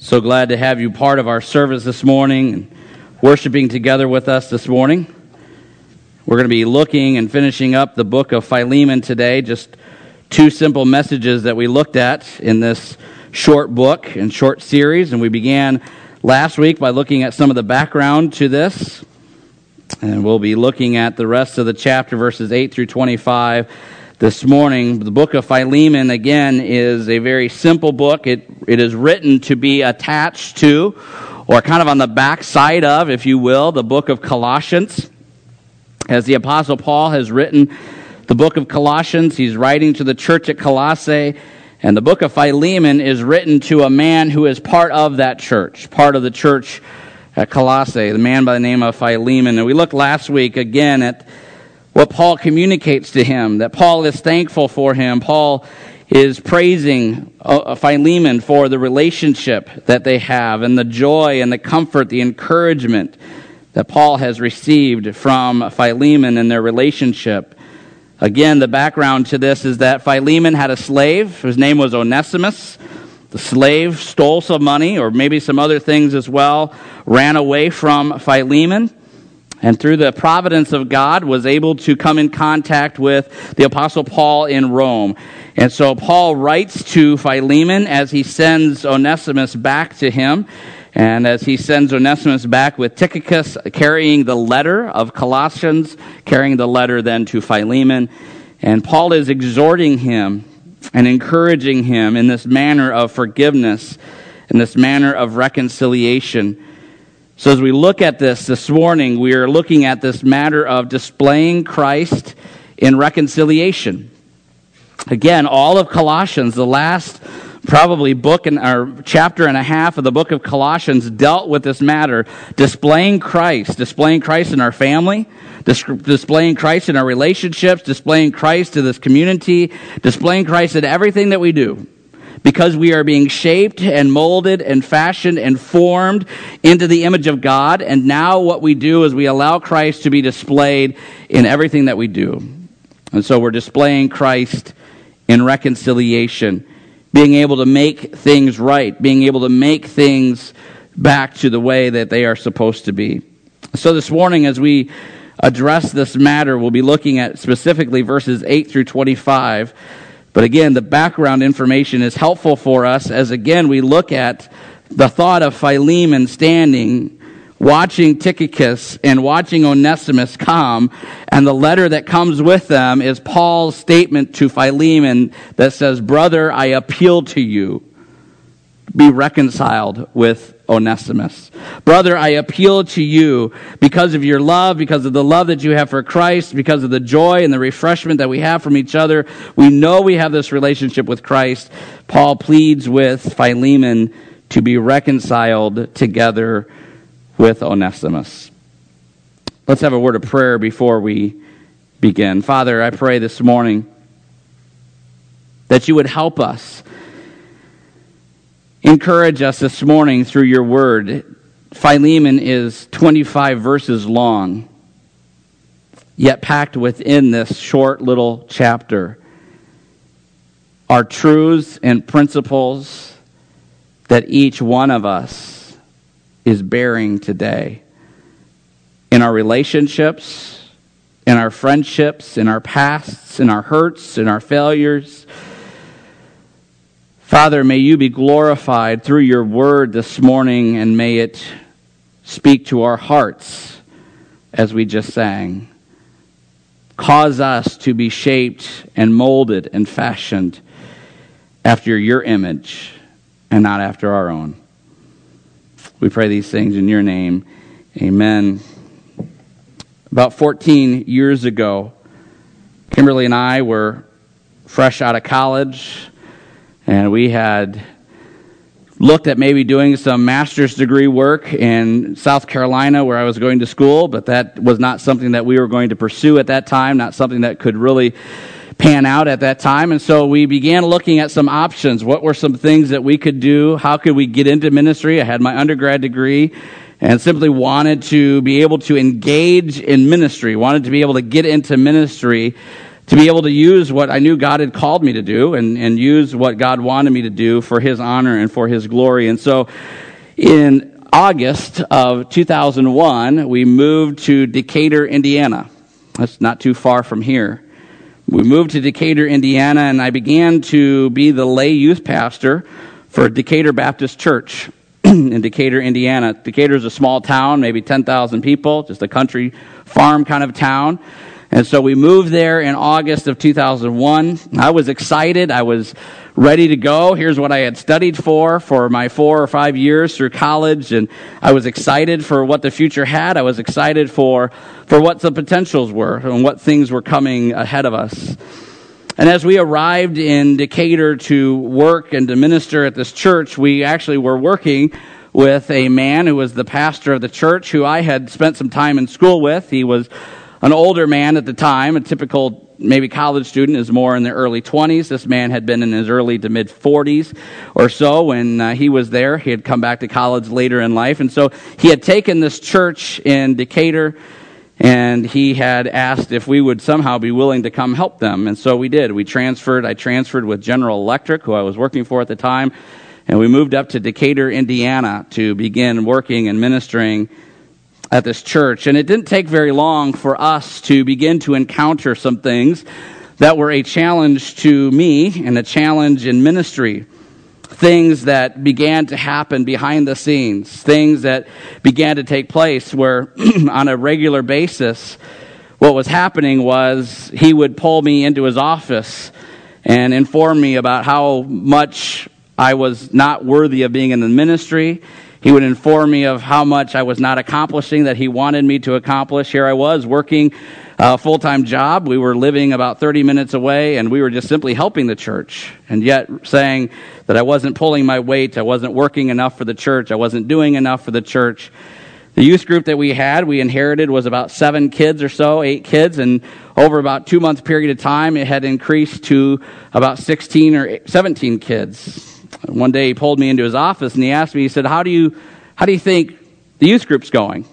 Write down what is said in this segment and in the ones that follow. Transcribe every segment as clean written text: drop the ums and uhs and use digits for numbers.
So glad to have you part of our service this morning and worshiping together with us this morning. We're going to be looking and finishing up the book of Philemon today. Just two simple messages that we looked at in this short book and short series. And we began last week by looking at some of the background to this. And we'll be looking at the rest of the chapter, verses 8 through 25. This morning. The book of Philemon, again, is a very simple book. It is written to be attached to, or kind of on the back side of, if you will, the book of Colossians. As the Apostle Paul has written the book of Colossians, he's writing to the church at Colossae, and the book of Philemon is written to a man who is part of that church, part of the church at Colossae, the man by the name of Philemon. And we looked last week again at what Paul communicates to him, that Paul is thankful for him. Paul is praising Philemon for the relationship that they have and the joy and the comfort, the encouragement that Paul has received from Philemon and their relationship. Again, the background to this is that Philemon had a slave whose name was Onesimus. The slave stole some money, or maybe some other things as well, ran away from Philemon, and through the providence of God was able to come in contact with the Apostle Paul in Rome. And so Paul writes to Philemon as he sends Onesimus back to him. And as he sends Onesimus back with Tychicus carrying the letter of Colossians, carrying the letter then to Philemon. And Paul is exhorting him and encouraging him in this manner of forgiveness, in this manner of reconciliation. So as we look at this morning, we are looking at this matter of displaying Christ in reconciliation. Again, all of Colossians, the last probably book or chapter and a half of the book of Colossians dealt with this matter, displaying Christ in our family, displaying Christ in our relationships, displaying Christ to this community, displaying Christ in everything that we do. Because we are being shaped and molded and fashioned and formed into the image of God. And now what we do is we allow Christ to be displayed in everything that we do. And so we're displaying Christ in reconciliation, being able to make things right, being able to make things back to the way that they are supposed to be. So this morning, as we address this matter, we'll be looking at specifically verses 8 through 25. But again, the background information is helpful for us as, again, we look at the thought of Philemon standing, watching Tychicus and watching Onesimus come, and the letter that comes with them is Paul's statement to Philemon that says, "Brother, I appeal to you, be reconciled with Onesimus. Brother, I appeal to you because of your love, because of the love that you have for Christ, because of the joy and the refreshment that we have from each other. We know we have this relationship with Christ." Paul pleads with Philemon to be reconciled together with Onesimus. Let's have a word of prayer before we begin. Father, I pray this morning that you would help us. Encourage us this morning through your word. Philemon is 25 verses long, yet packed within this short little chapter are truths and principles that each one of us is bearing today in our relationships, in our friendships, in our pasts, in our hurts, in our failures. Father, may you be glorified through your word this morning, and may it speak to our hearts as we just sang. Cause us to be shaped and molded and fashioned after your image and not after our own. We pray these things in your name. Amen. About 14 years ago, Kimberly and I were fresh out of college, and we had looked at maybe doing some master's degree work in South Carolina where I was going to school, but that was not something that we were going to pursue at that time, not something that could really pan out at that time. And so we began looking at some options. What were some things that we could do? How could we get into ministry? I had my undergrad degree and simply wanted to be able to engage in ministry, wanted to be able to get into ministry to be able to use what I knew God had called me to do and use what God wanted me to do for His honor and for His glory. And so in August of 2001, we moved to Decatur, Indiana. That's not too far from here. We moved to Decatur, Indiana, and I began to be the lay youth pastor for Decatur Baptist Church in Decatur, Indiana. Decatur is a small town, maybe 10,000 people, just a country farm kind of town. And so we moved there in August of 2001. I was excited. I was ready to go. Here's what I had studied for my 4 or 5 years through college. And I was excited for what the future had. I was excited for what the potentials were and what things were coming ahead of us. And as we arrived in Decatur to work and to minister at this church, we actually were working with a man who was the pastor of the church, who I had spent some time in school with. He was an older man at the time. A typical maybe college student is more in their early 20s. This man had been in his early to mid 40s or so when he was there. He had come back to college later in life. And so he had taken this church in Decatur, and he had asked if we would somehow be willing to come help them. And so we did. I transferred with General Electric, who I was working for at the time, and we moved up to Decatur, Indiana to begin working and ministering at this church. And it didn't take very long for us to begin to encounter some things that were a challenge to me and a challenge in ministry. Things that began to happen behind the scenes, things that began to take place where on a regular basis, what was happening was he would pull me into his office and inform me about how much I was not worthy of being in the ministry. He would inform me of how much I was not accomplishing that he wanted me to accomplish. Here I was working a full-time job. We were living about 30 minutes away, and we were just simply helping the church, and yet saying that I wasn't pulling my weight, I wasn't working enough for the church, I wasn't doing enough for the church. The youth group that we inherited was about 7 kids or so, 8 kids, and over about 2 months period of time, it had increased to about 16 or 17 kids. One day he pulled me into his office and he asked me, he said, how do you think the youth group's going?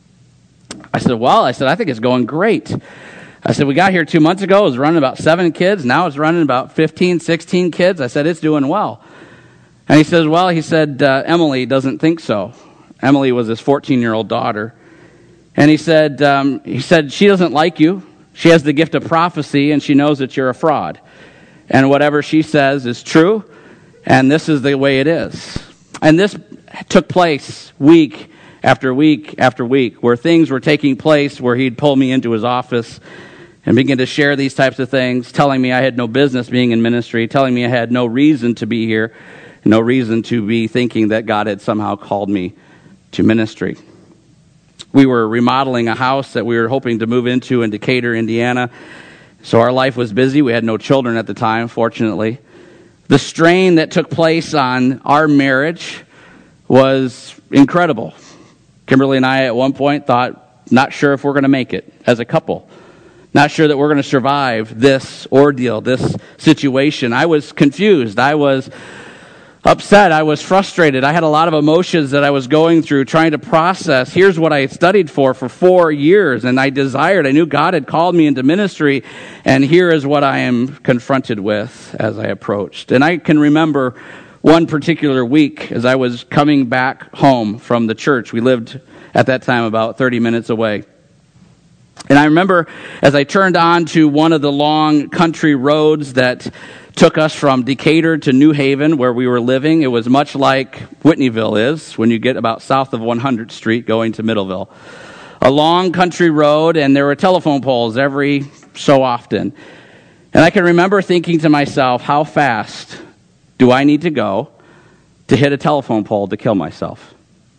I said, I think it's going great. I said, we got here 2 months ago, it was running about 7 kids, now it's running about 15, 16 kids. I said, it's doing well. And he says, Emily doesn't think so. Emily was his 14-year-old daughter. And he said, she doesn't like you. She has the gift of prophecy and she knows that you're a fraud. And whatever she says is true. And this is the way it is. And this took place week after week after week, where things were taking place, where he'd pull me into his office and begin to share these types of things, telling me I had no business being in ministry, telling me I had no reason to be here, no reason to be thinking that God had somehow called me to ministry. We were remodeling a house that we were hoping to move into in Decatur, Indiana. So our life was busy. We had no children at the time, fortunately. The strain that took place on our marriage was incredible. Kimberly and I at one point thought, not sure if we're going to make it as a couple. Not sure that we're going to survive this ordeal, this situation. I was confused. I was upset. I was frustrated. I had a lot of emotions that I was going through, trying to process. Here's what I had studied for 4 years, and I knew God had called me into ministry, and here is what I am confronted with as I approached. And I can remember one particular week as I was coming back home from the church. We lived at that time about 30 minutes away. And I remember as I turned on to one of the long country roads that took us from Decatur to New Haven, where we were living. It was much like Whitneyville is when you get about south of 100th Street going to Middleville. A long country road, and there were telephone poles every so often. And I can remember thinking to myself, how fast do I need to go to hit a telephone pole to kill myself?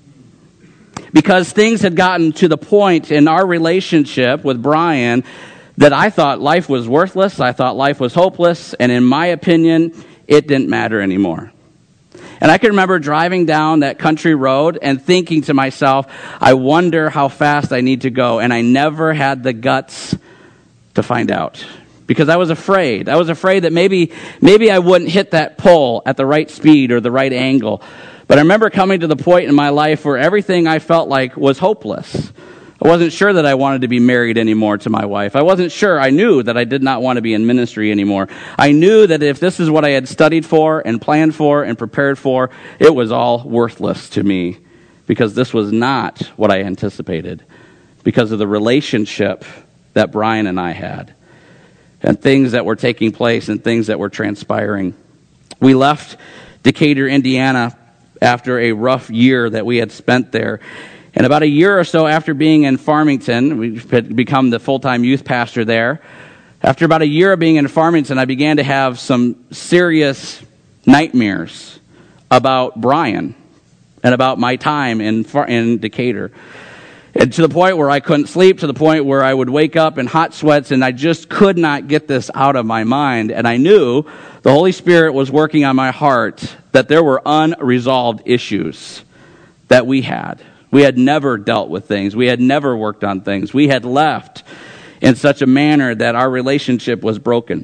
Because things had gotten to the point in our relationship with Brian that I thought life was worthless, I thought life was hopeless, and in my opinion, it didn't matter anymore. And I can remember driving down that country road and thinking to myself, I wonder how fast I need to go, and I never had the guts to find out. Because I was afraid. I was afraid that maybe I wouldn't hit that pole at the right speed or the right angle. But I remember coming to the point in my life where everything I felt like was hopeless. I wasn't sure that I wanted to be married anymore to my wife. I wasn't sure. I knew that I did not want to be in ministry anymore. I knew that if this is what I had studied for and planned for and prepared for, it was all worthless to me because this was not what I anticipated because of the relationship that Brian and I had and things that were taking place and things that were transpiring. We left Decatur, Indiana after a rough year that we had spent there. And about a year or so after being in Farmington, we had become the full-time youth pastor there. After about a year of being in Farmington, I began to have some serious nightmares about Brian and about my time in Decatur. And to the point where I couldn't sleep, to the point where I would wake up in hot sweats, and I just could not get this out of my mind. And I knew the Holy Spirit was working on my heart that there were unresolved issues that we had. We had never dealt with things. We had never worked on things. We had left in such a manner that our relationship was broken.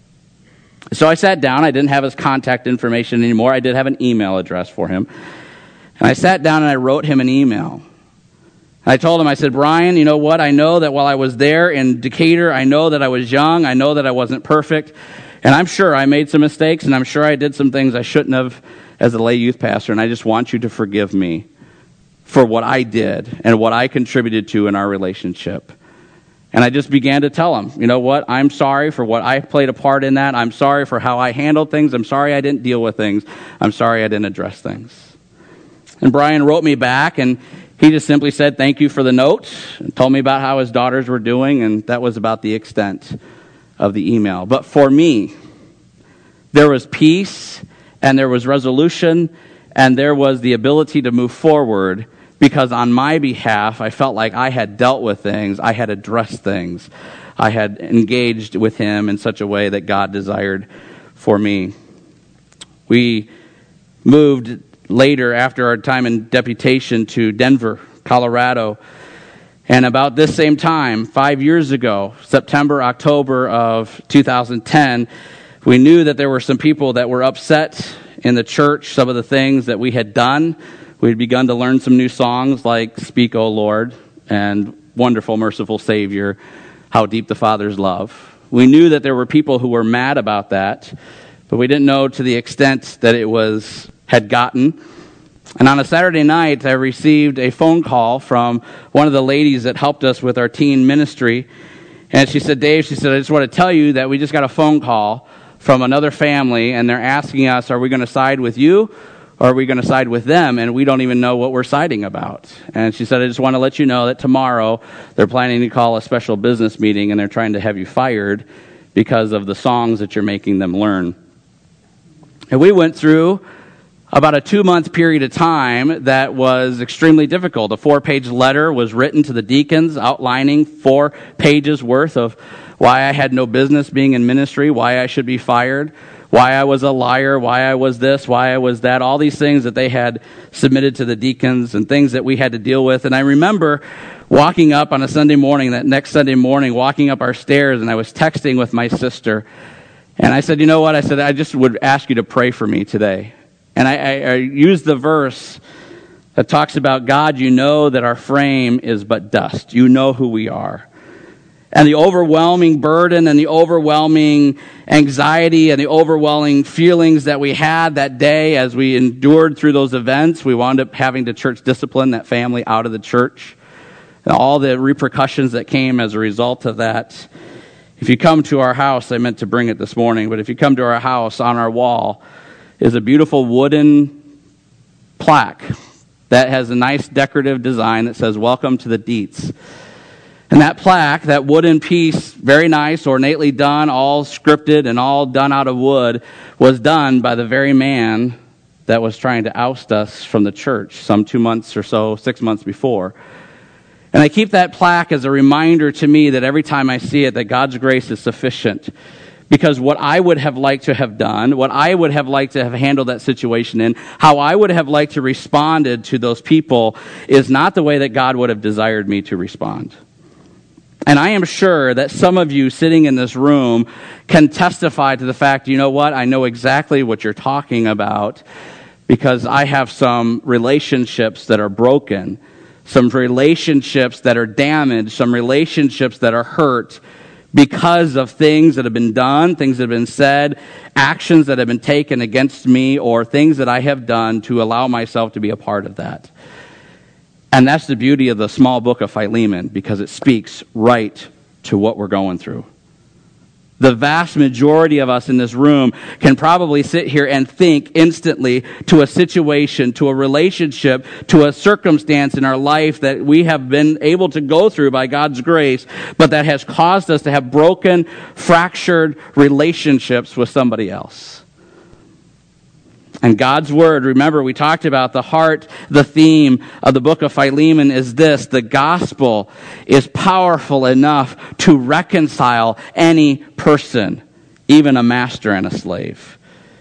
So I sat down. I didn't have his contact information anymore. I did have an email address for him. And I sat down and I wrote him an email. I told him, I said, Brian, you know what? I know that while I was there in Decatur, I know that I was young. I know that I wasn't perfect. And I'm sure I made some mistakes, and I'm sure I did some things I shouldn't have as a lay youth pastor. And I just want you to forgive me for what I did and what I contributed to in our relationship. And I just began to tell him, you know what, I'm sorry for what I played a part in that. I'm sorry for how I handled things. I'm sorry I didn't deal with things. I'm sorry I didn't address things. And Brian wrote me back, and he just simply said, thank you for the note, and told me about how his daughters were doing, and that was about the extent of the email. But for me, there was peace, and there was resolution, and there was the ability to move forward, because on my behalf, I felt like I had dealt with things, I had addressed things, I had engaged with him in such a way that God desired for me. We moved later after our time in deputation to Denver, Colorado, and about this same time, 5 years ago, September, October of 2010, we knew that there were some people that were upset in the church, some of the things that we had done. We'd begun to learn some new songs like Speak, O Lord, and Wonderful, Merciful Savior, How Deep the Father's Love. We knew that there were people who were mad about that, but we didn't know to the extent that it had gotten. And on a Saturday night, I received a phone call from one of the ladies that helped us with our teen ministry. And she said, Dave, I just want to tell you that we just got a phone call from another family, and they're asking us, are we going to side with you, or are we going to side with them? And we don't even know what we're siding about. And she said, I just want to let you know that tomorrow they're planning to call a special business meeting, and they're trying to have you fired because of the songs that you're making them learn. And we went through about a 2-month period of time that was extremely difficult. A 4-page letter was written to the deacons outlining 4 pages worth of why I had no business being in ministry, why I should be fired, why I was a liar, why I was this, why I was that, all these things that they had submitted to the deacons and things that we had to deal with. And I remember walking up on a Sunday morning, that next Sunday morning, walking up our stairs, and I was texting with my sister. And I said, you know what? I said, I just would ask you to pray for me today. And I used the verse that talks about, God, you know that our frame is but dust. You know who we are. And the overwhelming burden and the overwhelming anxiety and the overwhelming feelings that we had that day as we endured through those events, we wound up having to church discipline that family out of the church. And all the repercussions that came as a result of that. If you come to our house, I meant to bring it this morning, but if you come to our house, on our wall is a beautiful wooden plaque that has a nice decorative design that says, Welcome to the Dietz. And that plaque, that wooden piece, very nice, ornately done, all scripted and all done out of wood, was done by the very man that was trying to oust us from the church some 2 months or so, 6 months before. And I keep that plaque as a reminder to me that every time I see it, that God's grace is sufficient. Because what I would have liked to have done, what I would have liked to have handled that situation in, how I would have liked to responded to those people is not the way that God would have desired me to respond. And I am sure that some of you sitting in this room can testify to the fact, you know what, I know exactly what you're talking about because I have some relationships that are broken, some relationships that are damaged, some relationships that are hurt because of things that have been done, things that have been said, actions that have been taken against me, or things that I have done to allow myself to be a part of that. And that's the beauty of the small book of Philemon, because it speaks right to what we're going through. The vast majority of us in this room can probably sit here and think instantly to a situation, to a relationship, to a circumstance in our life that we have been able to go through by God's grace, but that has caused us to have broken, fractured relationships with somebody else. And God's word, remember we talked about the heart, the theme of the book of Philemon is this: the gospel is powerful enough to reconcile any person, even a master and a slave,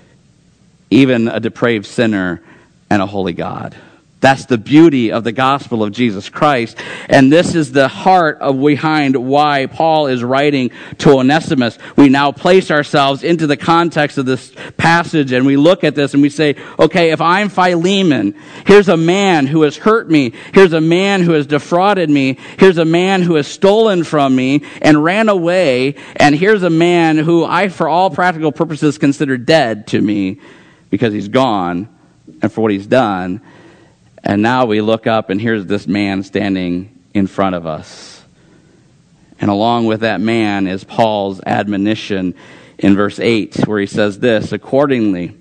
even a depraved sinner and a holy God. That's the beauty of the gospel of Jesus Christ. And this is the heart of behind why Paul is writing to Onesimus. We now place ourselves into the context of this passage and we look at this and we say, okay, if I'm Philemon, here's a man who has hurt me. Here's a man who has defrauded me. Here's a man who has stolen from me and ran away. And here's a man who I, for all practical purposes, consider dead to me because he's gone and for what he's done. And now we look up and here's this man standing in front of us. And along with that man is Paul's admonition in verse 8, where he says this: accordingly,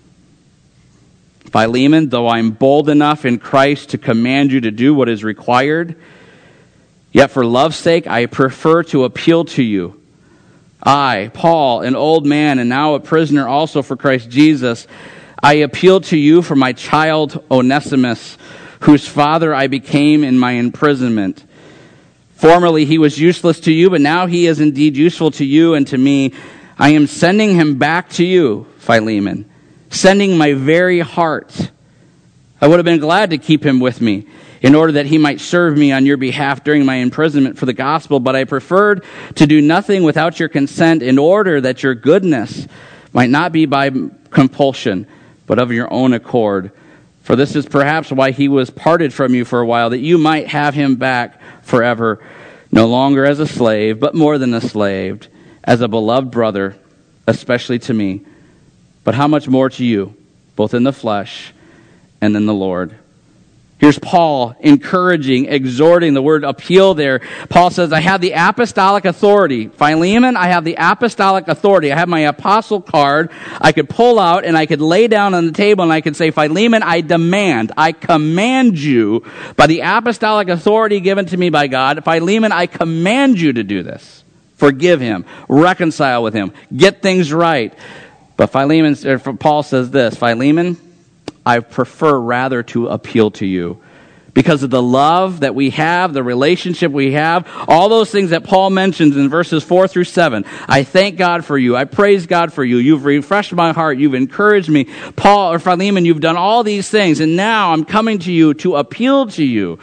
Philemon, though I'm bold enough in Christ to command you to do what is required, yet for love's sake I prefer to appeal to you. I, Paul, an old man and now a prisoner also for Christ Jesus, I appeal to you for my child Onesimus, whose father I became in my imprisonment. Formerly he was useless to you, but now he is indeed useful to you and to me. I am sending him back to you, Philemon, sending my very heart. I would have been glad to keep him with me, in order that he might serve me on your behalf during my imprisonment for the gospel, but I preferred to do nothing without your consent, in order that your goodness might not be by compulsion, but of your own accord. For this is perhaps why he was parted from you for a while, that you might have him back forever, no longer as a slave, but more than a slave, as a beloved brother, especially to me, but how much more to you, both in the flesh and in the Lord. Here's Paul encouraging, exhorting, the word appeal there. Paul says, I have the apostolic authority. Philemon, I have the apostolic authority. I have my apostle card. I could pull out and I could lay down on the table and I could say, Philemon, I command you by the apostolic authority given to me by God. Philemon, I command you to do this. Forgive him. Reconcile with him. Get things right. But Paul says this, Philemon, I prefer rather to appeal to you because of the love that we have, the relationship we have, all those things that Paul mentions in verses 4 through 7. I thank God for you. I praise God for you. You've refreshed my heart. You've encouraged me. Paul or Philemon, you've done all these things, and now I'm coming to you to appeal to you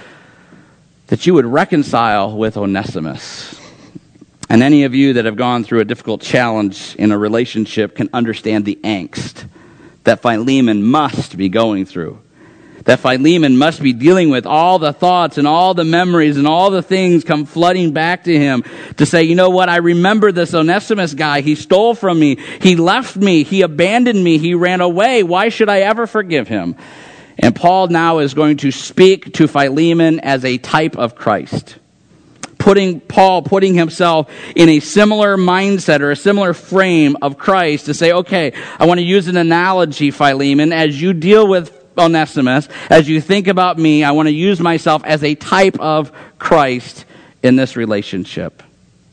that you would reconcile with Onesimus. And any of you that have gone through a difficult challenge in a relationship can understand the angst that Philemon must be going through. That Philemon must be dealing with all the thoughts and all the memories and all the things come flooding back to him to say, you know what, I remember this Onesimus guy. He stole from me. He left me. He abandoned me. He ran away. Why should I ever forgive him? And Paul now is going to speak to Philemon as a type of Christ. Putting himself in a similar mindset or a similar frame of Christ to say, okay, I want to use an analogy, Philemon, as you deal with Onesimus, as you think about me, I want to use myself as a type of Christ in this relationship.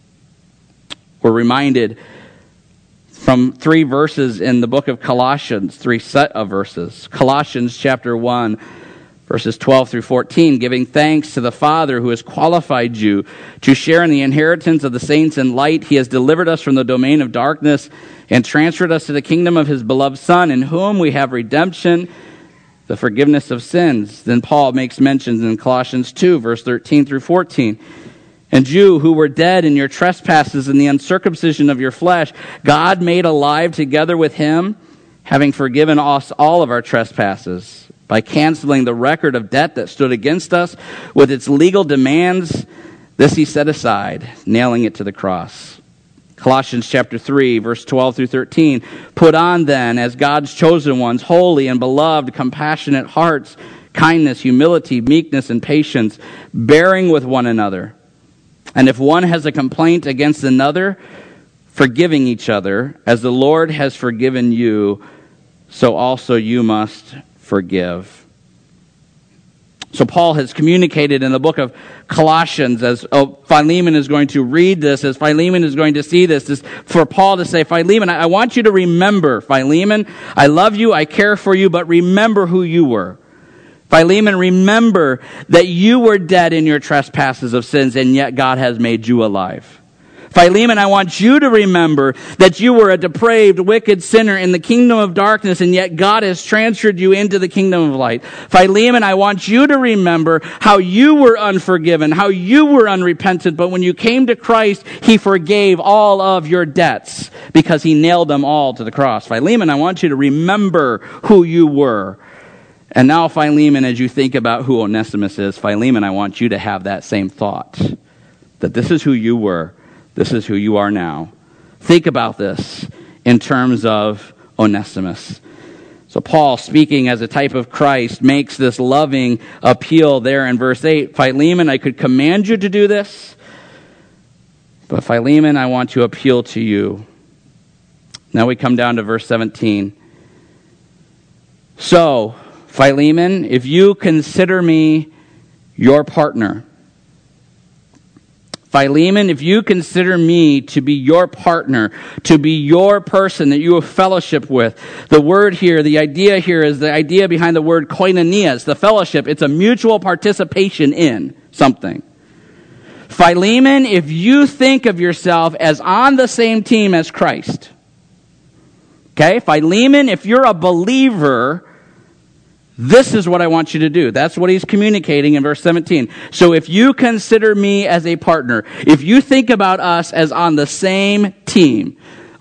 We're reminded from 3 verses in the book of Colossians, 3 set of verses. Colossians chapter 1, verses 12 through 14, giving thanks to the Father who has qualified you to share in the inheritance of the saints in light. He has delivered us from the domain of darkness and transferred us to the kingdom of his beloved Son, in whom we have redemption, the forgiveness of sins. Then Paul makes mentions in Colossians 2, verse 13 through 14. And you who were dead in your trespasses and the uncircumcision of your flesh, God made alive together with him, having forgiven us all of our trespasses, By canceling the record of debt that stood against us with its legal demands, this he set aside, nailing it to the cross. Colossians chapter 3, verse 12 through 13. Put on then, as God's chosen ones, holy and beloved, compassionate hearts, kindness, humility, meekness, and patience, bearing with one another. And if one has a complaint against another, forgiving each other, as the Lord has forgiven you, so also you must forgive. So Paul has communicated in the book of Colossians, as Philemon is going to read this, as Philemon is going to see this, is for Paul to say, Philemon, I want you to remember, Philemon, I love you, I care for you, but remember who you were. Philemon, remember that you were dead in your trespasses of sins, and yet God has made you alive. Philemon, I want you to remember that you were a depraved, wicked sinner in the kingdom of darkness, and yet God has transferred you into the kingdom of light. Philemon, I want you to remember how you were unforgiven, how you were unrepentant, but when you came to Christ, he forgave all of your debts because he nailed them all to the cross. Philemon, I want you to remember who you were. And now, Philemon, as you think about who Onesimus is, Philemon, I want you to have that same thought, that this is who you were. This is who you are now. Think about this in terms of Onesimus. So Paul, speaking as a type of Christ, makes this loving appeal there in verse 8. Philemon, I could command you to do this, but Philemon, I want to appeal to you. Now we come down to verse 17. So, Philemon, if you consider me your partner, Philemon, if you consider me to be your partner, to be your person that you have fellowship with, the word here, the idea here is the idea behind the word koinonias, the fellowship. It's a mutual participation in something. Philemon, if you think of yourself as on the same team as Christ, okay? Philemon, if you're a believer, this is what I want you to do. That's what he's communicating in verse 17. So if you consider me as a partner, if you think about us as on the same team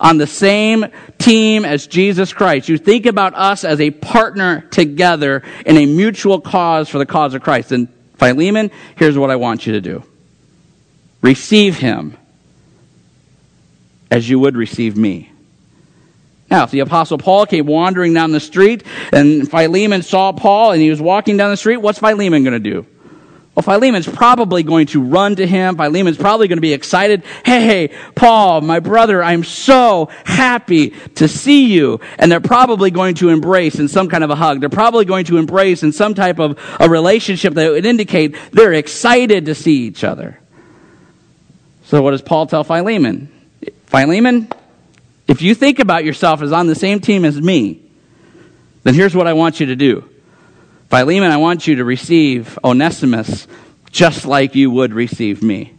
as Jesus Christ, you think about us as a partner together in a mutual cause for the cause of Christ. And Philemon, here's what I want you to do. Receive him as you would receive me. Now, if the Apostle Paul came wandering down the street and Philemon saw Paul and he was walking down the street, what's Philemon going to do? Well, Philemon's probably going to run to him. Philemon's probably going to be excited. Hey, Paul, my brother, I'm so happy to see you. And they're probably going to embrace in some kind of a hug. They're probably going to embrace in some type of a relationship that would indicate they're excited to see each other. So what does Paul tell Philemon? Philemon, if you think about yourself as on the same team as me, then here's what I want you to do. Philemon, I want you to receive Onesimus just like you would receive me.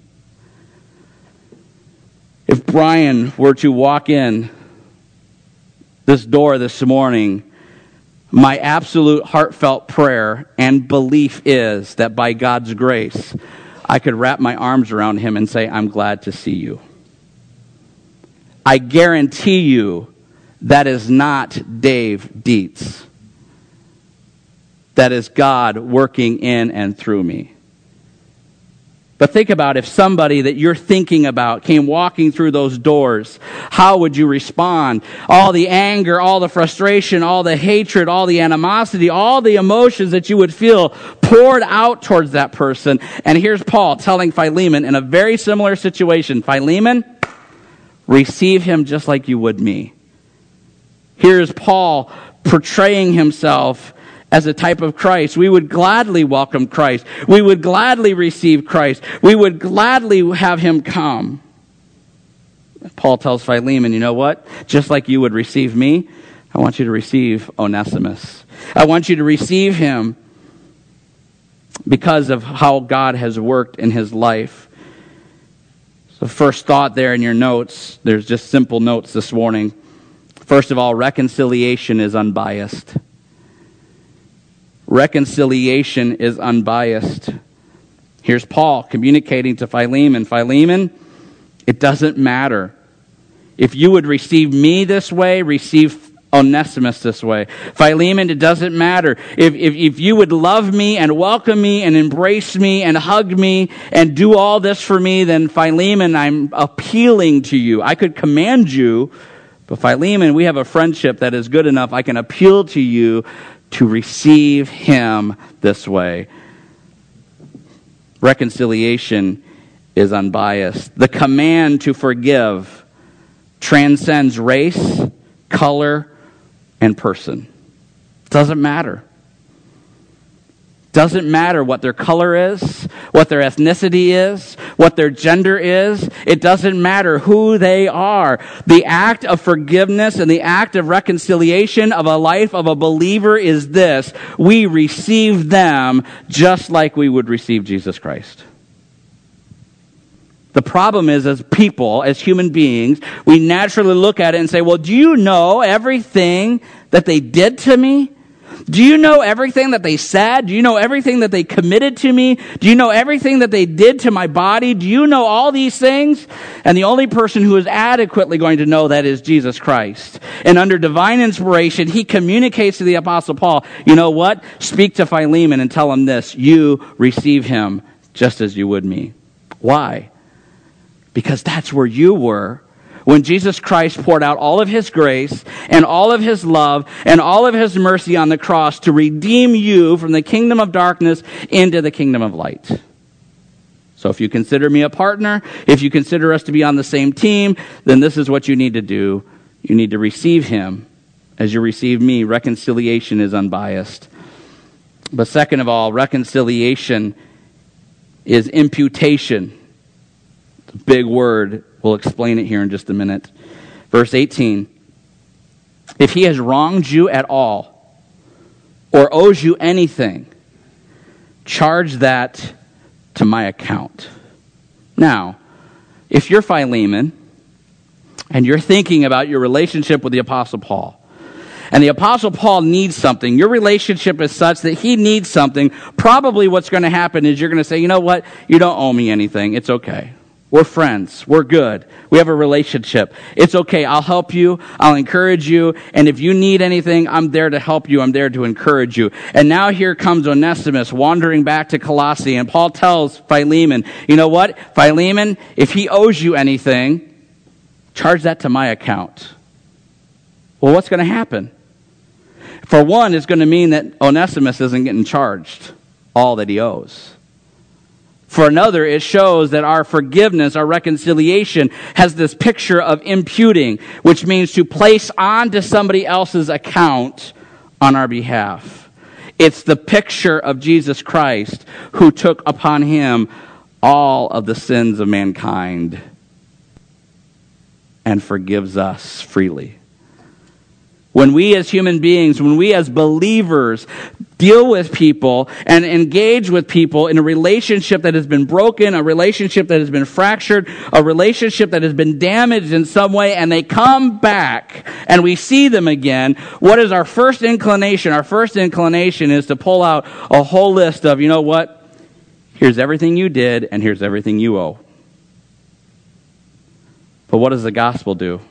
If Brian were to walk in this door this morning, my absolute heartfelt prayer and belief is that by God's grace, I could wrap my arms around him and say, I'm glad to see you. I guarantee you that is not Dave Dietz. That is God working in and through me. But think about if somebody that you're thinking about came walking through those doors, how would you respond? All the anger, all the frustration, all the hatred, all the animosity, all the emotions that you would feel poured out towards that person. And here's Paul telling Philemon in a very similar situation, Philemon, receive him just like you would me. Here's Paul portraying himself as a type of Christ. We would gladly welcome Christ. We would gladly receive Christ. We would gladly have him come. Paul tells Philemon, you know what? Just like you would receive me, I want you to receive Onesimus. I want you to receive him because of how God has worked in his life. So first thought there in your notes, there's just simple notes this morning. First of all, reconciliation is unbiased. Reconciliation is unbiased. Here's Paul communicating to Philemon. Philemon, it doesn't matter. If you would receive me this way, receive Onesimus this way. Philemon, it doesn't matter. If you would love me and welcome me and embrace me and hug me and do all this for me, then Philemon, I'm appealing to you. I could command you, but Philemon, we have a friendship that is good enough. I can appeal to you to receive him this way. Reconciliation is unbiased. The command to forgive transcends race, color, and person. Doesn't matter. Doesn't matter what their color is, what their ethnicity is, what their gender is. It doesn't matter who they are. The act of forgiveness and the act of reconciliation of a life of a believer is this: we receive them just like we would receive Jesus Christ. The problem is, as people, as human beings, we naturally look at it and say, well, do you know everything that they did to me? Do you know everything that they said? Do you know everything that they committed to me? Do you know everything that they did to my body? Do you know all these things? And the only person who is adequately going to know that is Jesus Christ. And under divine inspiration, he communicates to the Apostle Paul, you know what? Speak to Philemon and tell him this: you receive him just as you would me. Why? Because that's where you were when Jesus Christ poured out all of his grace and all of his love and all of his mercy on the cross to redeem you from the kingdom of darkness into the kingdom of light. So if you consider me a partner, if you consider us to be on the same team, then this is what you need to do. You need to receive him as you receive me. Reconciliation is unbiased. But second of all, reconciliation is imputation. Big word. We'll explain it here in just a minute. Verse 18. If he has wronged you at all, or owes you anything, charge that to my account. Now, if you're Philemon, and you're thinking about your relationship with the Apostle Paul, and the Apostle Paul needs something, your relationship is such that he needs something, probably what's going to happen is you're going to say, you know what? You don't owe me anything. It's okay. We're friends. We're good. We have a relationship. It's okay. I'll help you. I'll encourage you. And if you need anything, I'm there to help you. I'm there to encourage you. And now here comes Onesimus wandering back to Colossae. And Paul tells Philemon, you know what? Philemon, if he owes you anything, charge that to my account. Well, what's going to happen? For one, it's going to mean that Onesimus isn't getting charged all that he owes. For another, it shows that our forgiveness, our reconciliation, has this picture of imputing, which means to place onto somebody else's account on our behalf. It's the picture of Jesus Christ, who took upon him all of the sins of mankind and forgives us freely. When we as human beings, when we as believers deal with people and engage with people in a relationship that has been broken, a relationship that has been fractured, a relationship that has been damaged in some way, and they come back and we see them again, what is our first inclination? Our first inclination is to pull out a whole list of, you know what? Here's everything you did and here's everything you owe. But what does the gospel do?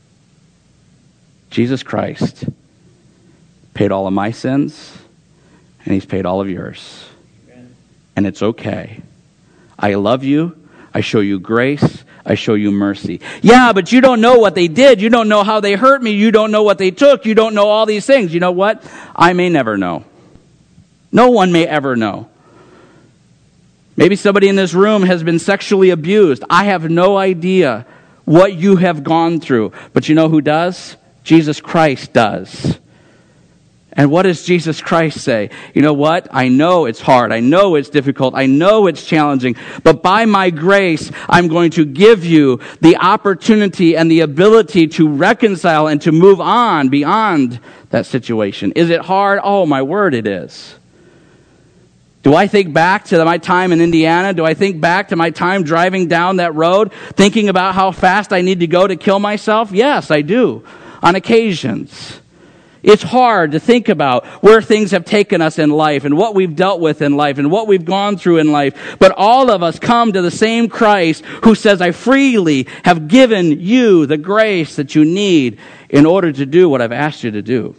Jesus Christ paid all of my sins, and he's paid all of yours. Amen. And it's okay. I love you. I show you grace. I show you mercy. Yeah, but you don't know what they did. You don't know how they hurt me. You don't know what they took. You don't know all these things. You know what? I may never know. No one may ever know. Maybe somebody in this room has been sexually abused. I have no idea what you have gone through. But you know who does? Jesus Christ does. And what does Jesus Christ say? You know what? I know it's hard. I know it's difficult. I know it's challenging. But by my grace, I'm going to give you the opportunity and the ability to reconcile and to move on beyond that situation. Is it hard? Oh, my word, it is. Do I think back to my time in Indiana? Do I think back to my time driving down that road, thinking about how fast I need to go to kill myself? Yes, I do. On occasions. It's hard to think about where things have taken us in life and what we've dealt with in life and what we've gone through in life. But all of us come to the same Christ who says, I freely have given you the grace that you need in order to do what I've asked you to do.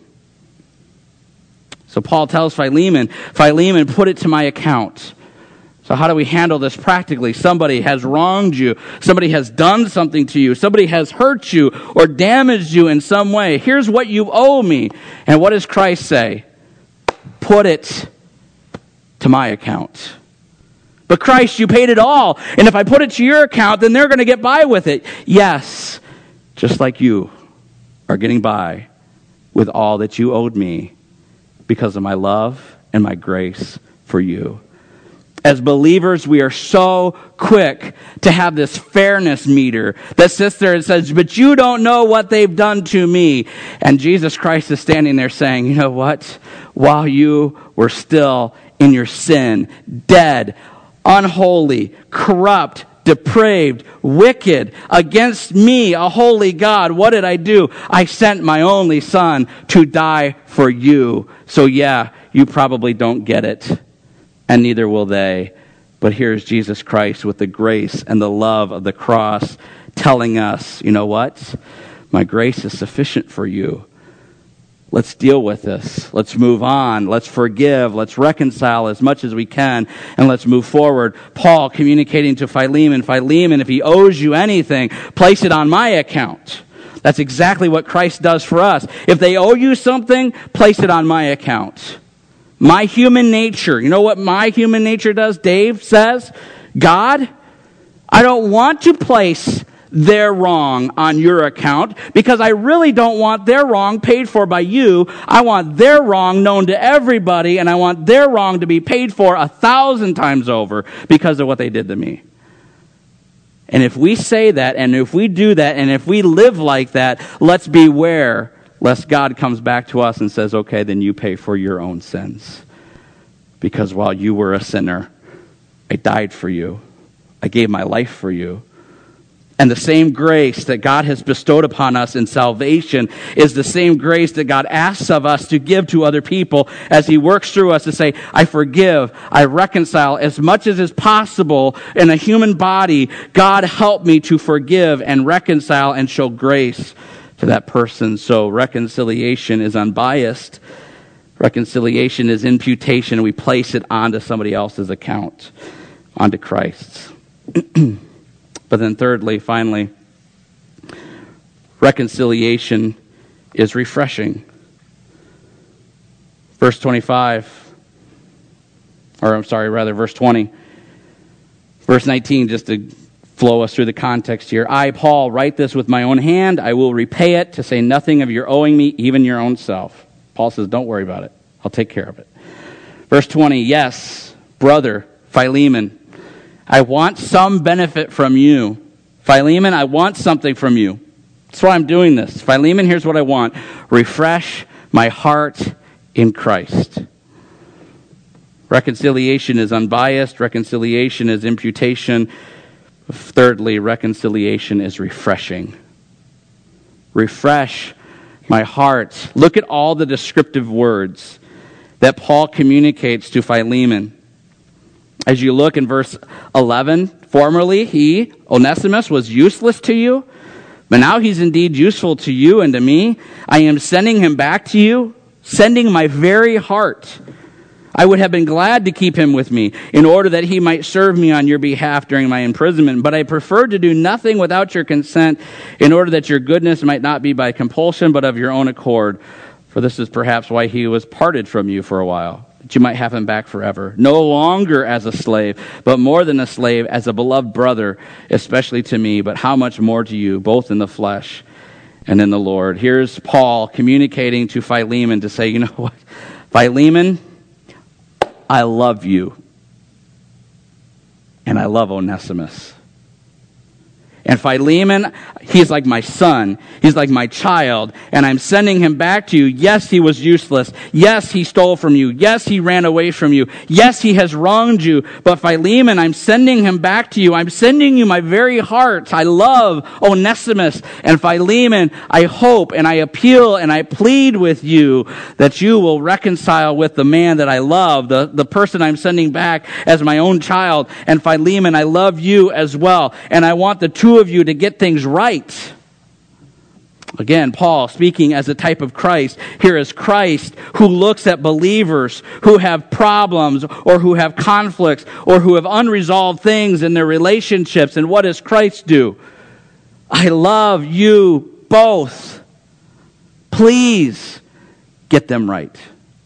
So Paul tells Philemon, put it to my account. So how do we handle this practically? Somebody has wronged you. Somebody has done something to you. Somebody has hurt you or damaged you in some way. Here's what you owe me. And what does Christ say? Put it to my account. But Christ, you paid it all. And if I put it to your account, then they're going to get by with it. Yes, just like you are getting by with all that you owed me because of my love and my grace for you. As believers, we are so quick to have this fairness meter that sits there and says, but you don't know what they've done to me. And Jesus Christ is standing there saying, you know what? While you were still in your sin, dead, unholy, corrupt, depraved, wicked, against me, a holy God, what did I do? I sent my only Son to die for you. So yeah, you probably don't get it. And neither will they. But here's Jesus Christ with the grace and the love of the cross telling us, you know what? My grace is sufficient for you. Let's deal with this. Let's move on. Let's forgive. Let's reconcile as much as we can. And let's move forward. Paul communicating to Philemon, if he owes you anything, place it on my account. That's exactly what Christ does for us. If they owe you something, place it on my account. My human nature. You know what my human nature does? Dave says, God, I don't want to place their wrong on your account because I really don't want their wrong paid for by you. I want their wrong known to everybody, and I want their wrong to be paid for 1,000 times over because of what they did to me. And if we say that, and if we do that, and if we live like that, let's beware lest God comes back to us and says, okay, then you pay for your own sins. Because while you were a sinner, I died for you. I gave my life for you. And the same grace that God has bestowed upon us in salvation is the same grace that God asks of us to give to other people as He works through us to say, I forgive, I reconcile as much as is possible in a human body. God, help me to forgive and reconcile and show grace to that person. So reconciliation is unbiased. Reconciliation is imputation. We place it onto somebody else's account, onto Christ's. But then thirdly, finally, reconciliation is refreshing. Verse 25, verse 20. Verse 19, just to flow us through the context here. I, Paul, write this with my own hand. I will repay it, to say nothing of your owing me, even your own self. Paul says, don't worry about it. I'll take care of it. Verse 20, yes, brother, Philemon, I want some benefit from you. Philemon, I want something from you. That's why I'm doing this. Philemon, here's what I want. Refresh my heart in Christ. Reconciliation is unbiased. Reconciliation is imputation. Thirdly, reconciliation is refreshing. Refresh my heart. Look at all the descriptive words that Paul communicates to Philemon. As you look in verse 11, formerly he, Onesimus, was useless to you, but now he's indeed useful to you and to me. I am sending him back to you, sending my very heart. I would have been glad to keep him with me in order that he might serve me on your behalf during my imprisonment. But I preferred to do nothing without your consent in order that your goodness might not be by compulsion, but of your own accord. For this is perhaps why he was parted from you for a while, that you might have him back forever. No longer as a slave, but more than a slave, as a beloved brother, especially to me, but how much more to you, both in the flesh and in the Lord. Here's Paul communicating to Philemon to say, you know what, Philemon, I love you, and I love Onesimus. And Philemon, he's like my son. He's like my child. And I'm sending him back to you. Yes, he was useless. Yes, he stole from you. Yes, he ran away from you. Yes, he has wronged you. But Philemon, I'm sending him back to you. I'm sending you my very heart. I love Onesimus and Philemon. I hope and I appeal and I plead with you that you will reconcile with the man that I love, the person I'm sending back as my own child. And Philemon, I love you as well. And I want the two of you to get things right. Again, Paul speaking as a type of Christ. Here is Christ who looks at believers who have problems or who have conflicts or who have unresolved things in their relationships. And what does Christ do? I love you both. Please get them right.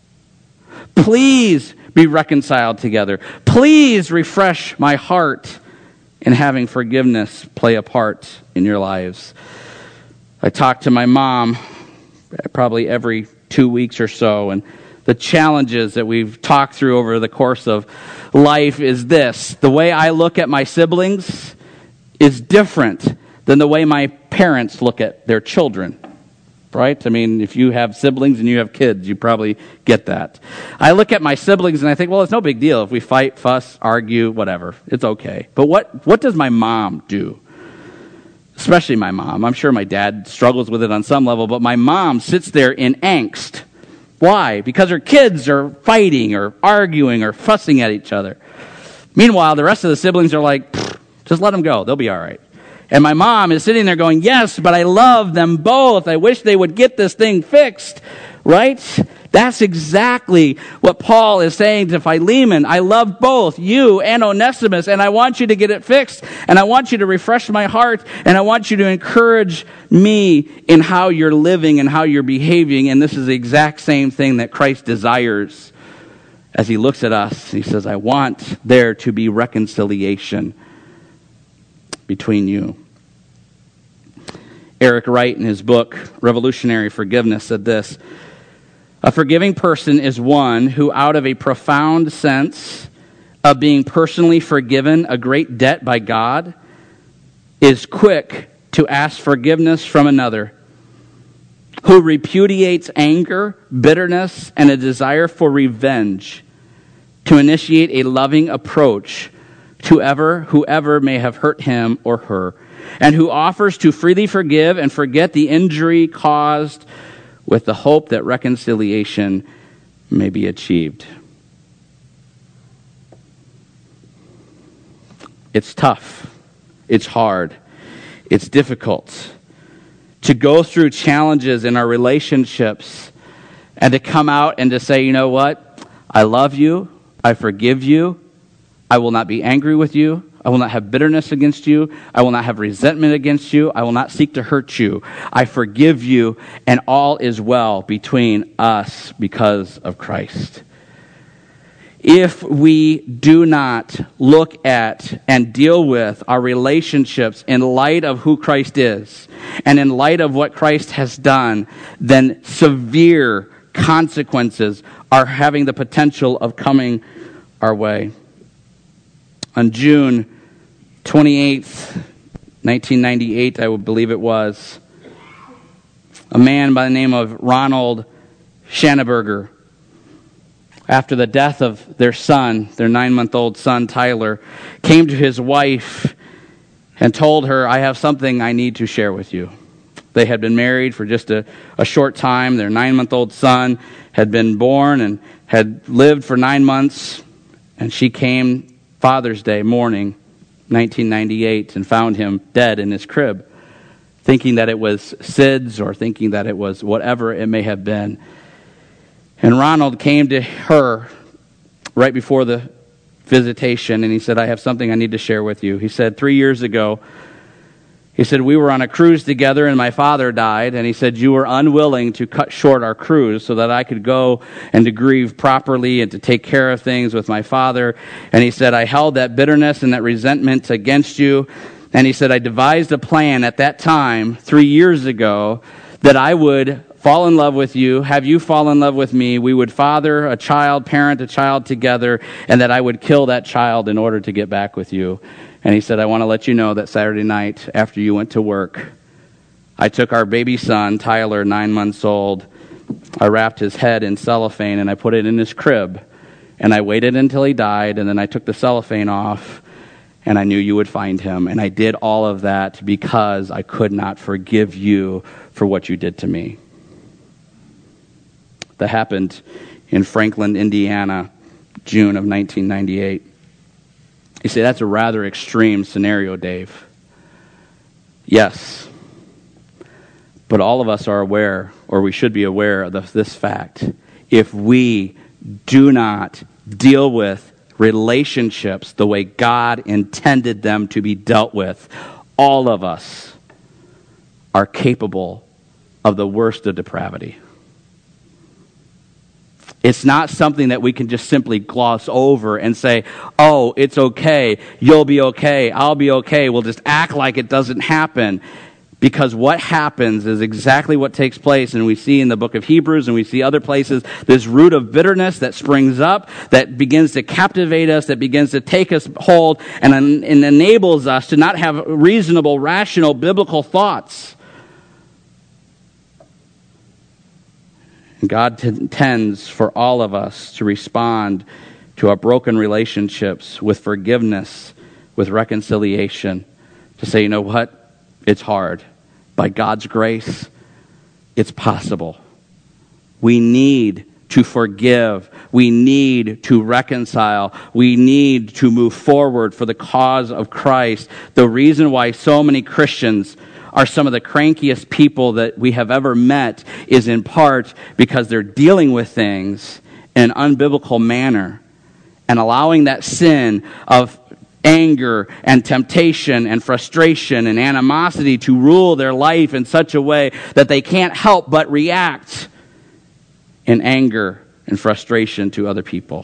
Please be reconciled together. Please refresh my heart in having forgiveness play a part in your lives. I talk to my mom probably every 2 weeks or so, and the challenges that we've talked through over the course of life is this. The way I look at my siblings is different than the way my parents look at their children. Right? I mean, if you have siblings and you have kids, you probably get that. I look at my siblings and I think, well, it's no big deal if we fight, fuss, argue, whatever. It's okay. But what does my mom do? Especially my mom. I'm sure my dad struggles with it on some level, but my mom sits there in angst. Why? Because her kids are fighting or arguing or fussing at each other. Meanwhile, the rest of the siblings are like, just let them go. They'll be all right. And my mom is sitting there going, yes, but I love them both. I wish they would get this thing fixed, right? That's exactly what Paul is saying to Philemon. I love both you and Onesimus, and I want you to get it fixed, and I want you to refresh my heart, and I want you to encourage me in how you're living and how you're behaving. And this is the exact same thing that Christ desires as he looks at us. He says, I want there to be reconciliation between you. Eric Wright, in his book, Revolutionary Forgiveness, said this: a forgiving person is one who, out of a profound sense of being personally forgiven a great debt by God, is quick to ask forgiveness from another, who repudiates anger, bitterness, and a desire for revenge, to initiate a loving approach to whoever may have hurt him or her, and who offers to freely forgive and forget the injury caused with the hope that reconciliation may be achieved. It's tough. It's hard. It's difficult to go through challenges in our relationships and to come out and to say, you know what? I love you. I forgive you. I will not be angry with you. I will not have bitterness against you. I will not have resentment against you. I will not seek to hurt you. I forgive you, and all is well between us because of Christ. If we do not look at and deal with our relationships in light of who Christ is and in light of what Christ has done, then severe consequences are having the potential of our way. On June 28th, 1998, I would believe it was, a man by the name of Ronald Schanneberger, after the death of their son, their 9-month-old son, Tyler, came to his wife and told her, I have something I need to share with you. They had been married for just a short time. Their 9-month-old son had been born and had lived for 9 months, and she came Father's Day morning, 1998, and found him dead in his crib, thinking that it was SIDS or thinking that it was whatever it may have been. And Ronald came to her right before the visitation, and he said, I have something I need to share with you. He said, 3 years ago, he said, we were on a cruise together and my father died, and he said, you were unwilling to cut short our cruise so that I could go and to grieve properly and to take care of things with my father. And he said, I held that bitterness and that resentment against you. And he said, I devised a plan at that time, 3 years ago, that I would fall in love with you, have you fall in love with me. We would father a child, parent a child together, and that I would kill that child in order to get back with you. And he said, I want to let you know that Saturday night after you went to work, I took our baby son, Tyler, 9 months old. I wrapped his head in cellophane and I put it in his crib. And I waited until he died, and then I took the cellophane off, and I knew you would find him. And I did all of that because I could not forgive you for what you did to me. That happened in Franklin, Indiana, June of 1998. You say, that's a rather extreme scenario, Dave. Yes. But all of us are aware, or we should be aware of this fact. If we do not deal with relationships the way God intended them to be dealt with, all of us are capable of the worst of depravity. It's not something that we can just simply gloss over and say, oh, it's okay, you'll be okay, I'll be okay, we'll just act like it doesn't happen. Because what happens is exactly what takes place, and we see in the book of Hebrews and we see other places, this root of bitterness that springs up, that begins to captivate us, that begins to take us hold, and enables us to not have reasonable, rational, biblical thoughts. And God intends for all of us to respond to our broken relationships with forgiveness, with reconciliation, to say, you know what? It's hard. By God's grace, it's possible. We need to forgive. We need to reconcile. We need to move forward for the cause of Christ. The reason why so many Christians are some of the crankiest people that we have ever met is in part because they're dealing with things in an unbiblical manner and allowing that sin of anger and temptation and frustration and animosity to rule their life in such a way that they can't help but react in anger and frustration to other people.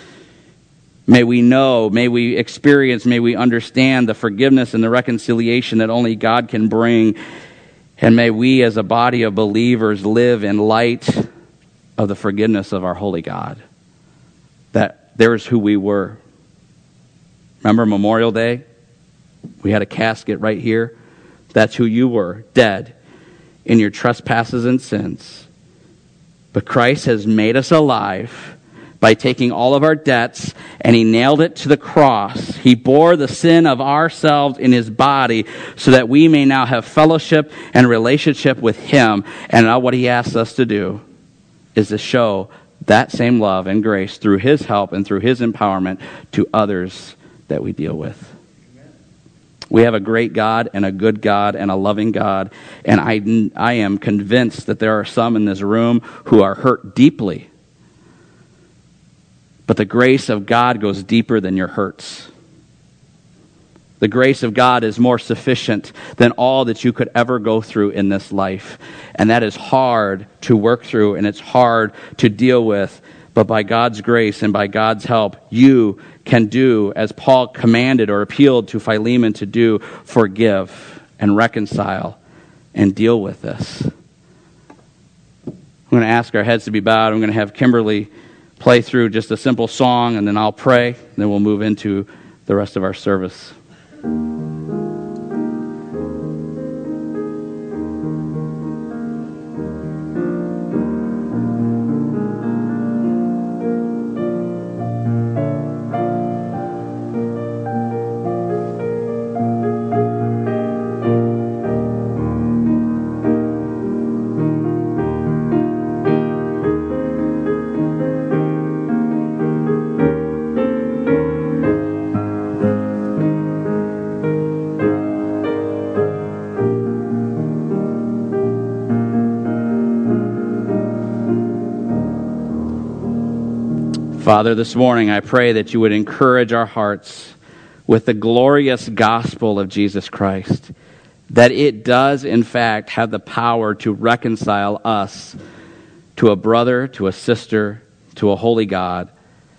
May we know, may we experience, may we understand the forgiveness and the reconciliation that only God can bring. And may we as a body of believers live in light of the forgiveness of our holy God. That there's who we were. Remember Memorial Day? We had a casket right here. That's who you were, dead in your trespasses and sins. But Christ has made us alive by taking all of our debts, and he nailed it to the cross. He bore the sin of ourselves in his body so that we may now have fellowship and relationship with him. And now what he asks us to do is to show that same love and grace through his help and through his empowerment to others that we deal with. We have a great God and a good God and a loving God, and I am convinced that there are some in this room who are hurt deeply. But the grace of God goes deeper than your hurts. The grace of God is more sufficient than all that you could ever go through in this life. And that is hard to work through, and it's hard to deal with. But by God's grace and by God's help, you can do, as Paul commanded or appealed to Philemon to do, forgive and reconcile and deal with this. I'm going to ask our heads to be bowed. I'm going to have Kimberly play through just a simple song, and then I'll pray, and then we'll move into the rest of our service. Father, this morning I pray that you would encourage our hearts with the glorious gospel of Jesus Christ, that it does in fact have the power to reconcile us to a brother, to a sister, to a holy God.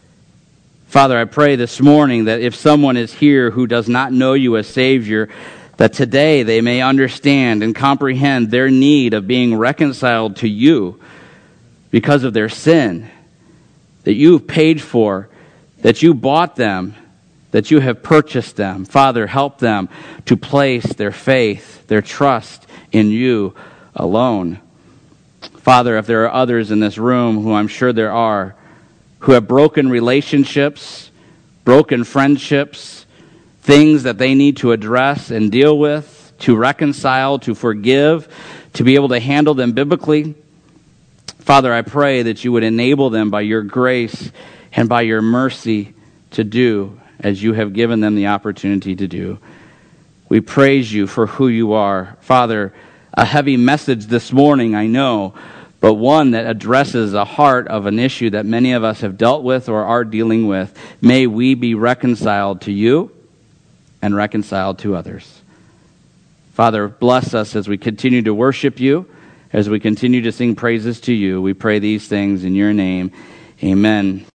Father, I pray this morning that if someone is here who does not know you as Savior, that today they may understand and comprehend their need of being reconciled to you because of their sin, that you've paid for, that you bought them, that you have purchased them. Father, help them to place their faith, their trust in you alone. Father, if there are others in this room, who I'm sure there are, who have broken relationships, broken friendships, things that they need to address and deal with, to reconcile, to forgive, to be able to handle them biblically, Father, I pray that you would enable them by your grace and by your mercy to do as you have given them the opportunity to do. We praise you for who you are. Father, a heavy message this morning, I know, but one that addresses the heart of an issue that many of us have dealt with or are dealing with. May we be reconciled to you and reconciled to others. Father, bless us as we continue to worship you, as we continue to sing praises to you. We pray these things in your name. Amen.